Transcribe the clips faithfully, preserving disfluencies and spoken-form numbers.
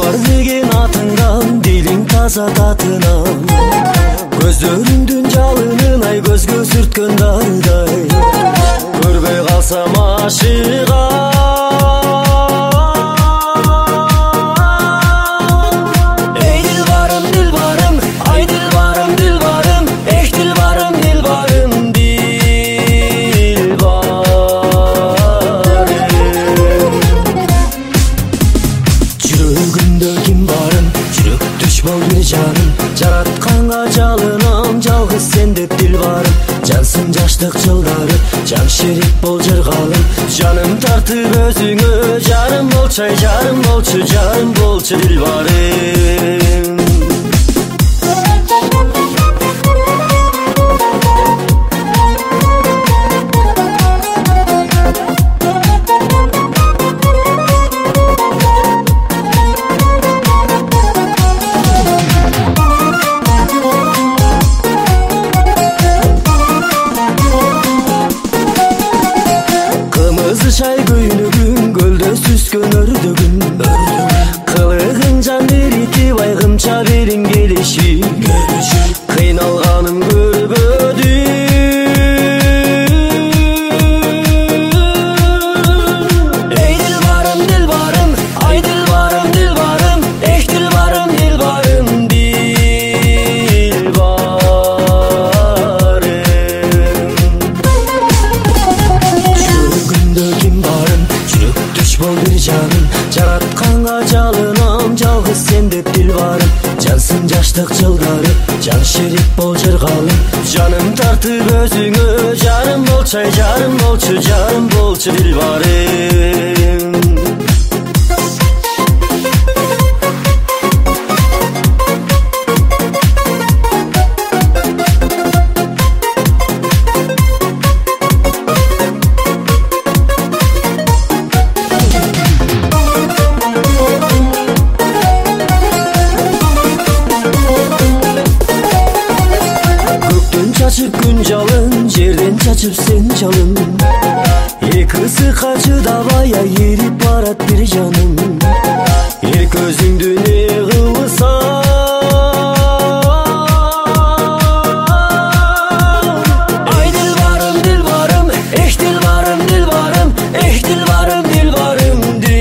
Дилбар деген атыңдан дилиң таза татынан, көздөрүңдүн жалынын ай көзгө сүрткөн дарыдай, көрбөй калсам ашыгам. Эй дилбарым, дилбарым, ай дилбарым, дилбарым, эх дилбарым, дилбарым, дилбарым. Жүрөгүмдө ким барын, жүрөктүш бол бир жаным, жаратканга жалынам, жалгыз сен деп дилбарым. Жансың жаштык жылдары, жан шерик бол жыргалым, жаным тартып өзүңө, жарым болчу, ай жарым болчу, жарым болчу дилбарым. Шай көйнөгүң көлдө сүзгөн өрдөгүң, кылыгың жан эритип айгымча бериң келиши, кыйналганым көрбөдүм. Эй дилбарым, дилбарым, ай дилбарым, дилбарым, эх дилбарым, дилбарым, бол бир жаным, жаратканга жалынам, жалгыз сен деп дилбарым. Жансың жаштык жылдары, жан шерик бол жыргалым, жаным тартып өзүңө, жарым болчу, ай жарым болчу, жарым болчу дилбарым. Çaçıp gün жалын, жерден чачып сен жалын, эки ысыкка чыдабай эрип барат бир жаным, эл көзүңдү не кылсам. Ай дилбарым, дилбарым, эх дилбарым, дилбарым, эх дилбарым, дилбарым,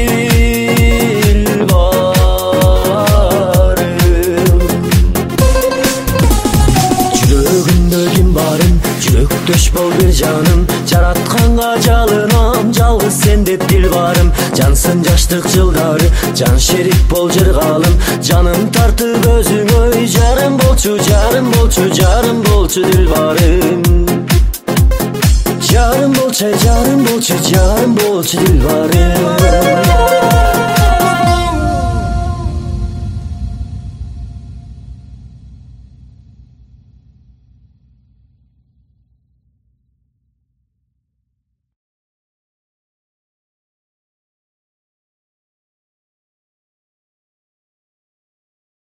дилбарым. Жүрөгүмдө ким барын, жүрөктөш бол бир жаным, жаратканга жалынам, жалгыз сен деп дилбарым. Жансың жаштык жылдары, жан шерик бол жыргалым, жаным тартып өзүңө, жарым болчу, жарым болчу, жарым болчу дилбарым. Жарым болчу, жарым болчу, жарым болчу дилбарым.